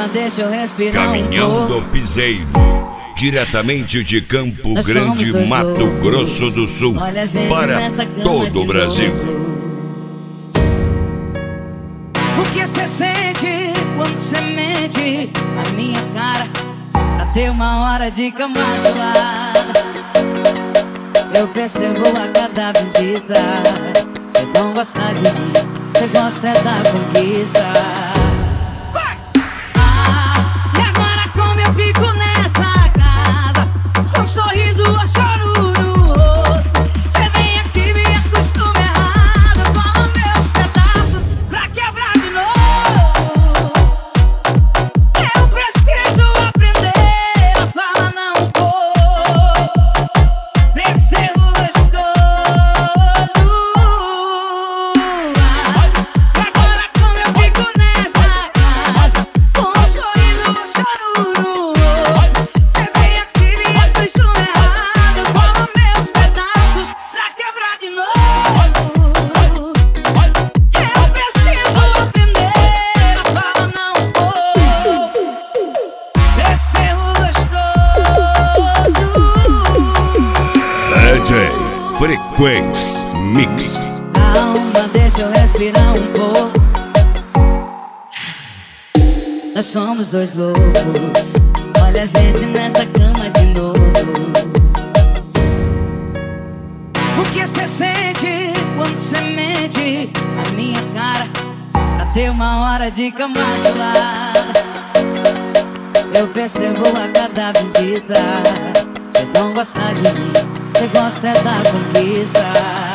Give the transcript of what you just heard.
Calma, deixa eu respirar Caminhão do Piseiro, diretamente de Campo Grande, Mato Grosso do Sul, para todo o Brasil. O que cê sente quando cê mente na minha cara pra ter uma hora de cama suada? Eu percebo a cada visita, cê não gosta de mim, cê gosta é da conquista. E agora como eu fico nessa casa, com um sorriso ou choro no rosto? Cê vem aqui, me acostuma errado, fala meus pedaços pra quebrar de novo. Eu preciso aprender a falar não vou, preciso gostoso. E agora como eu fico nessa casa, com um sorriso ou choro no rosto? Cê vem aqui, me acostuma errado, fala meus pedaços pra quebrar de novo. Eu preciso aprender a falar não vou, preciso gostoso. DJ Frequência Mix. Calma, deixa eu respirar um pouco. Nós somos dois loucos, olha a gente nessa cama de novo. O que cê sente quando cê mente na minha cara pra ter uma hora de cama suada? Eu percebo a cada visita, cê não gosta de mim, cê gosta é da conquista.